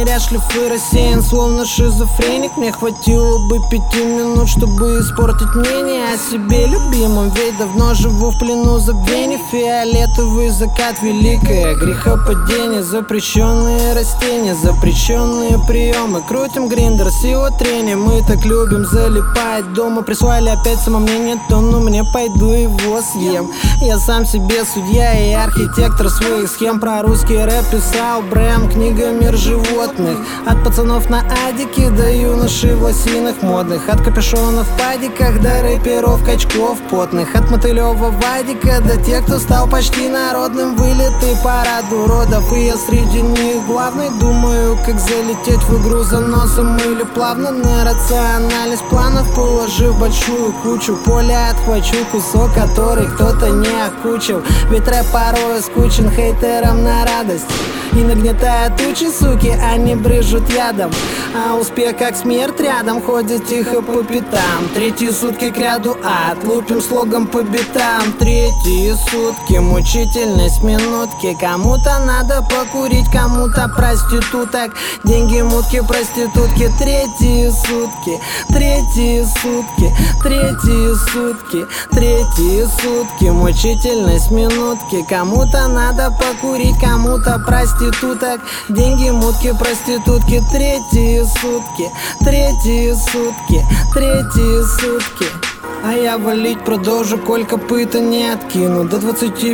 неряшлив и рассеян, словно шизофреник. Мне хватило бы 5 минут, чтобы испортить мнение о себе любимом, ведь давно живу в плену забвений. Фиолетовый закат, великое грехопадение, запрещенные растения, запрещенные приемы. Крутим гриндер с его трением, мы так любим залипать дома. Прислали опять самомнение, то ну мне пойду его съем. Я сам себе судья и архитектор своих схем. Про русский рэп писал Брэм, книга «Мир животных». От пацанов на адике до юношей в лосинах модных, от капюшонов в падиках до рэперов качков потных, от мотылёва Вадика до тех, кто стал почти народным. Вылеты парад уродов, и я среди них главный. Думаю, как залететь в игру за носом или плавно на рациональность планов, положив большую кучу поля, отхвачу кусок, который кто-то не окучил. Ведь рэп порой скучен хейтерам на радость и нагнетает тучи, суки, они брызжут ядом. А успех как смерть рядом, ходит тихо по пятам. Третьи сутки кряду ад, лупим слогом по битам. Третьи сутки, мучительность минутки. Кому-то надо покурить, кому-то проституток. Деньги, мутки, проститутки. Третьи сутки, третьи сутки, третьи сутки, третьи сутки, мучительность минутки. Кому-то надо покурить, кому-то проституток. Деньги, мутки, проститутки. Третьи сутки, третьи сутки, третьи сутки. А я валить продолжу, коль копыта не откину. До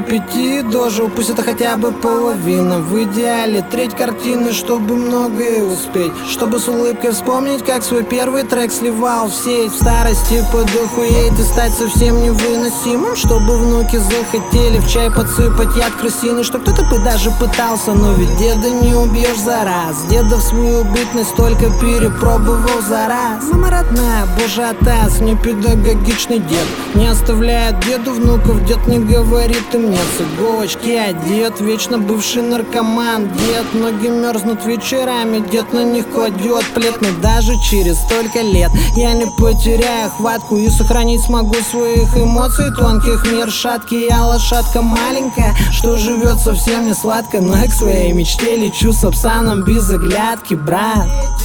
25 дожил, пусть это хотя бы половина. В идеале треть картины, чтобы многое успеть, чтобы с улыбкой вспомнить, как свой первый трек сливал в сеть. В старости подохуеть и стать совсем невыносимым, чтобы внуки захотели в чай подсыпать яд крысиный. Чтоб кто-то бы даже пытался, но ведь деда не убьешь за раз. Деда в свою бытность только перепробовал за раз. Мама родная, боже отец, не педагогичный дед, не оставляет деду внуков. Дед не говорит им нет, с иголочки одет, вечно бывший наркоман. Дед, ноги мерзнут вечерами, дед на них кладет плед. Но даже через столько лет я не потеряю хватку и сохранить смогу своих эмоций тонких. Мир шаткий, я лошадка маленькая, что живет совсем не сладко, но я к своей мечте лечу с псаном без оглядки, брат.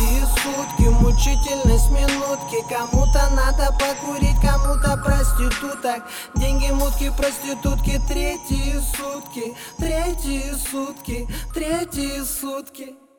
Мучительность минутки. Кому-то надо покурить, кому-то проституток. Деньги, мутки, проститутки. Третьи сутки, третьи сутки, третьи сутки.